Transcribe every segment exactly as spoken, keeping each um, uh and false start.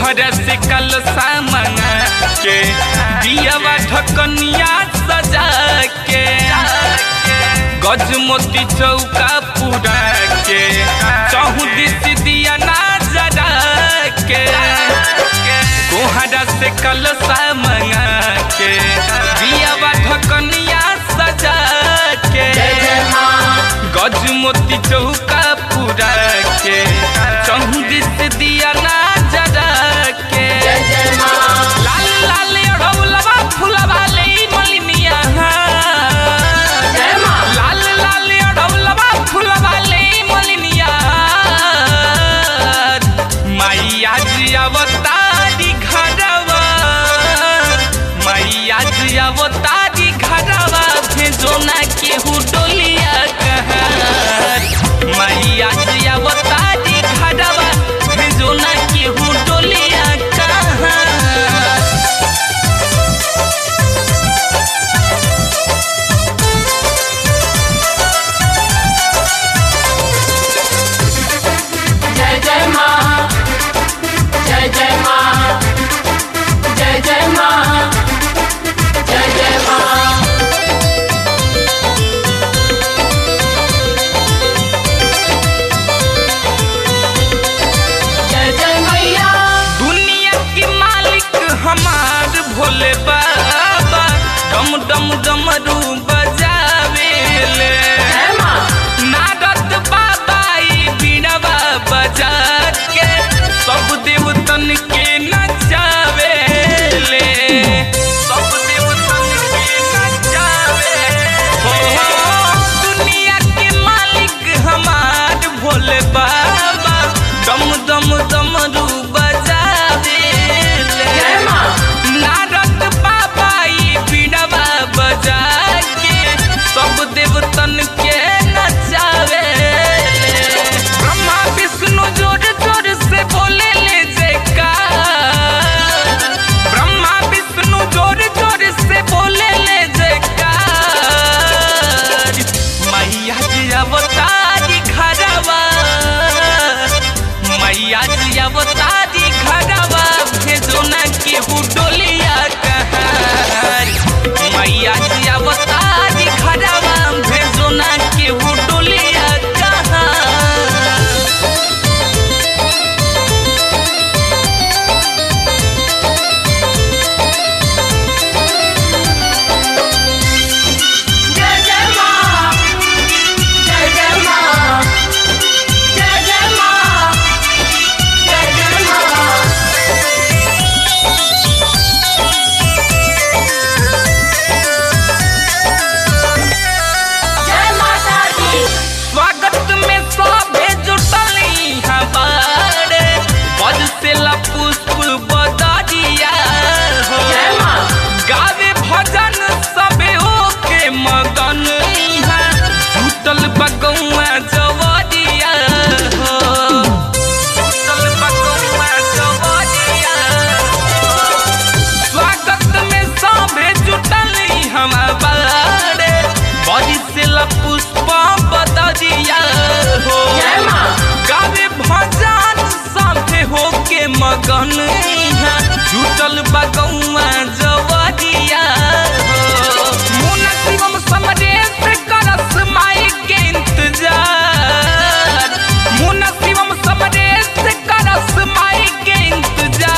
कोहरा से कलसा मंगा के दियावा ढकनिया सजा के गज मोती चौका पूरा के चौहुदिस दिया ना जरा के कोहरा से कलसा मंगा के दियावा ढकनिया सजा के गज मोती चौका पूरा के चौहुदिस दिया ना जरा के लाल लाल अढ़ौलवा फुलवा ले मलिनिया लाल लाल अढ़ौलवा फुलवा ले मलिनिया मैया जी अवतारी घरवा मैया जी अवतारी घरवा भेजो ना केहू डोलिया कहर मैया जी अवतारी घरवा भेजो ना केहू डोलिया कहर। जय जय माँ जय जय माँ जय जय माँ जय जय माँ। जय जय मैया दुनिया के मालिक हमार भोले बाबा डम डम डमरू बजावेले जय माँ नारद बाबा ई बीड़वा बजा के सब देवतन के नचावेले सब देवतन के नचावे हो दुनिया के मालिक हमार भोले बाबा दम दम दमरू बजावेले जय माँ नारद बाबा ई बीड़वा बजा के सब देवतन के नचावे ब्रह्मा विष्णु जोर जोर से बोले ले जयकार ब्रह्मा विष्णु जोर जोर से बोले ले जयकार मैया जी अवतारी घरवा मैया जी अवतारी घरवा भेजो ना केहू डोलिया कहर मैया जी अवतारी घरवा भेजो ना केहू डोलिया कहर। जय जय माँ जय जय माँ जय जय माँ जय जय माँ। जय माता दी स्वागत में सभे जुटली हमारे बज से ला पुष्प बदरिया हो जय माँ गावे भजन सबे होके मगन इहाँ जुटल बगौआ जवरिया हो जुटल बगौआ जवरिया हो स्वागत में सभे जुटली हमारे बड़ी से ला पुष्प बदरिया हो जय माँ गावे भजन सभे होके मगन इहाँ जुटल बगौआ जवरिया हो मुन्ना शिवम समरेश करस माई के इंतजार मुन्ना शिवम समरेश करस माई के इंतजार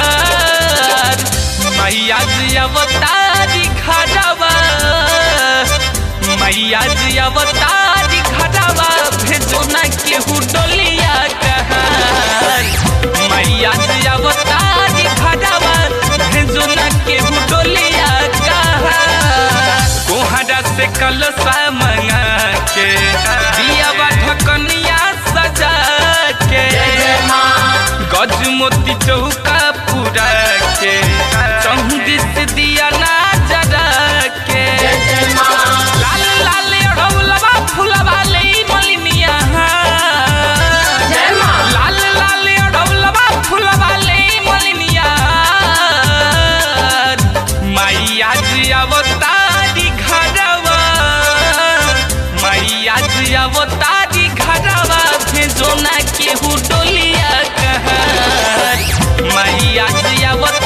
मैया जी अवतारी घरवा मैया जी अवतारी घरवा भेजो ना केहू डोलिया कहर मैया जी अवतारी घरवा भेजो ना केहू डोलिया कहर कोहरा से कलसा मंगा के दियावा ढकनिया सजा के जय जय माँ गज मोती चौका पूरा के चौहुदिस दिया ना जरा के जय जय माँ लाल लाल अढ़ौलवा फुलवा ले मलिनिया जय माँ लाल लाल अढ़ौलवा फुलवा ले मलिनिया मैया जी अवतारी घरवा आज आवत